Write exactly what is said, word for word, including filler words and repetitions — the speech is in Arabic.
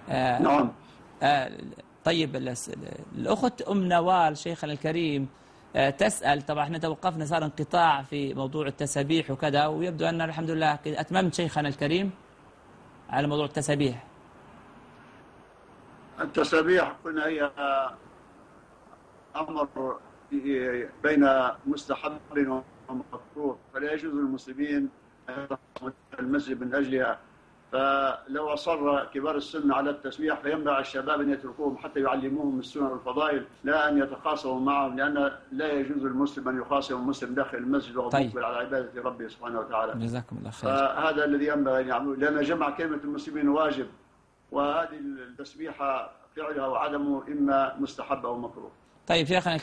آه نعم. آه طيب، الأخت أم نوال شيخنا الكريم آه تسأل. طبعا احنا توقفنا، صار انقطاع في موضوع التسابيح وكذا، ويبدو أن الحمد لله أتممت شيخنا الكريم على موضوع التسابيح. التسابيح قلنا هي أمر بين مستحب ومكروه، فلا يجوز للمسلمين أن يتحركوا المسجد من أجلها. فلو أصر كبار السن على التسبيح فينبغي الشباب أن يتركوهم حتى يعلموهم السنن والفضائل، لا أن يتخاصموا معهم، لأن لا يجوز للمسلم أن يخاصم المسلم داخل المسجد وهو طيب. مقبل على عبادة ربه سبحانه وتعالى. جزاكم الله خير. فهذا الذي ينبغي أن يعملوه، لأن جمع كلمة المسلمين واجب، وهذه التسبيحة فعلها وعدمه إما مستحب أو مكروه. طيب شيخنا